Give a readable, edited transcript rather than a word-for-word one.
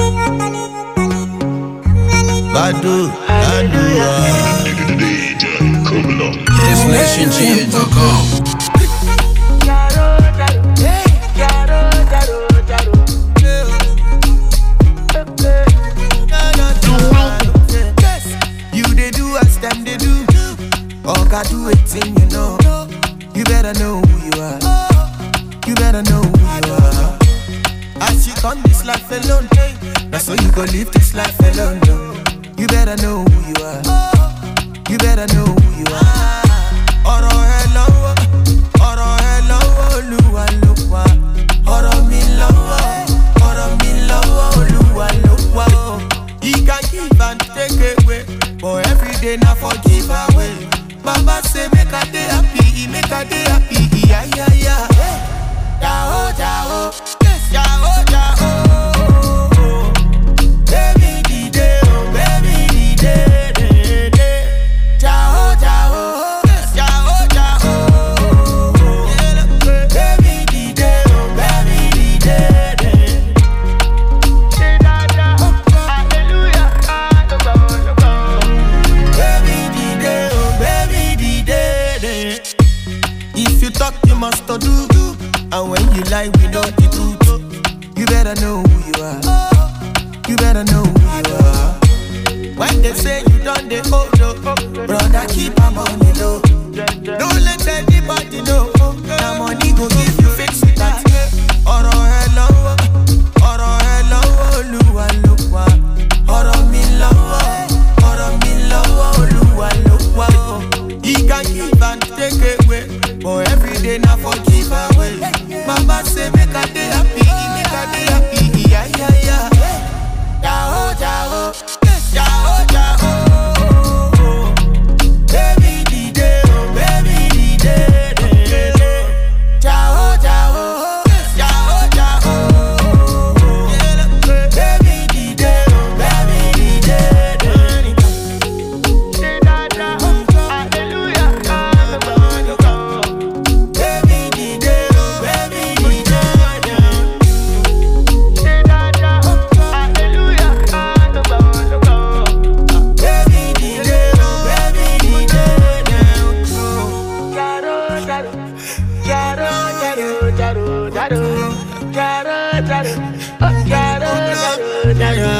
Badu, This nation you they do as them they do. Oga do it thing, you know. You better know who you are. You better know who you are. As you come this life alone, that's so you go live this life alone. No. You better know who you are. You better know who you are. Oro hello, Oluwa Luwa. Oro mi lowo, Oluwa Luwa. He can give and take away, but every day now forgive away. Baba say make a day happy, make a day happy, yeah yeah yeah. Jao jao, jao jao. Baby di day, oh baby di day, day. Jao jao, jao jao. Baby di day, oh baby di day, day. Hallelujah, baby di day, oh baby di day, day. If you talk, you must do. And when you lie, we know the truth. You better know who you are. You better know who you are. When they say you done the old, brother, keep my money low. Don't let anybody know. That money go give you fix it that. Oro hello, Oluwa Luwa. Oro mi lowo, Oluwa Luwa. He can give and take away, but every day now forgive away. Mama say make a day happy, yeah yeah yeah. Jao jao, jao jao. Baby di day, oh baby di day, day. Jao jao, jao jao. Baby di day, oh baby di day, day. Hallelujah, baby di day, oh baby di day, day. Hallelujah, baby di day, oh baby di day, day. Jaro, jaro, jaro, jaro, jaro, jaro, jaro, jaro, jaro.